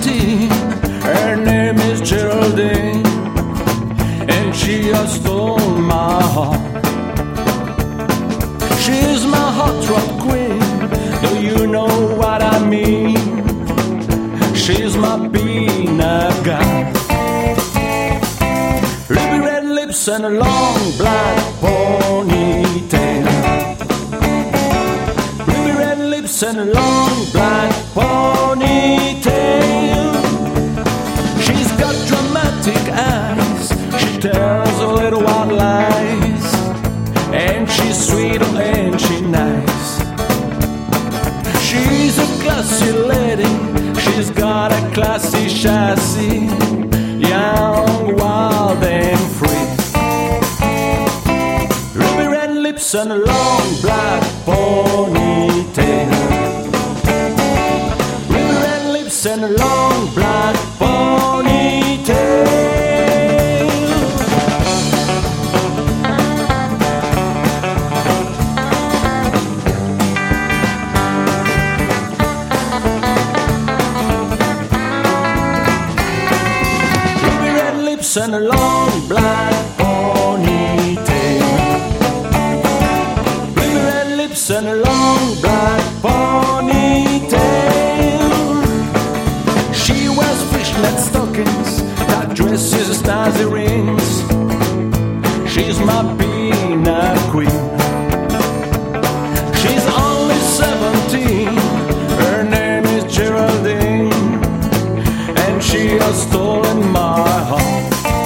17. Her name is Geraldine, and she has stolen my heart. She's my hot rod queen, do you know what I mean? She's my peanut guy. Ruby red lips and a long black ponytail. Ruby red lips and a long black ponytail. She's got dramatic eyes, she tells a little white lies, and she's sweet and she's nice. She's a classy lady, she's got a classy chassis, young, wild and free. Ruby red lips and a long black ponytail. Ruby red lips and a long black ponytail. And a long black ponytail. Ruby red lips and a long black ponytail. She wears fishnet stockings, tight dresses, snazzy rings. She's my peanut queen. She's only 17. Her name is Geraldine, and she has stolen my heart.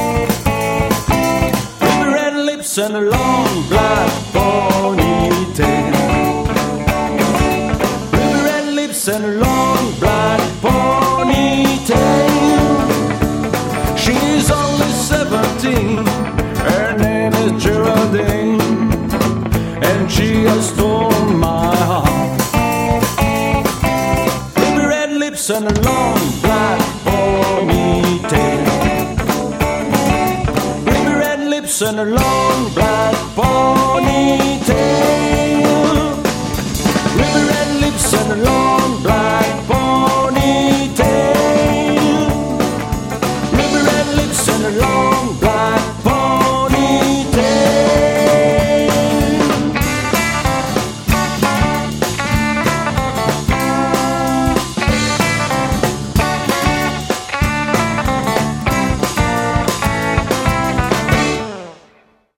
And a long black ponytail. Ruby red lips and a long black ponytail. She's only 17. Her name is Geraldine, and she has stolen my heart. Ruby red lips and a long black ponytail. And a long black ball.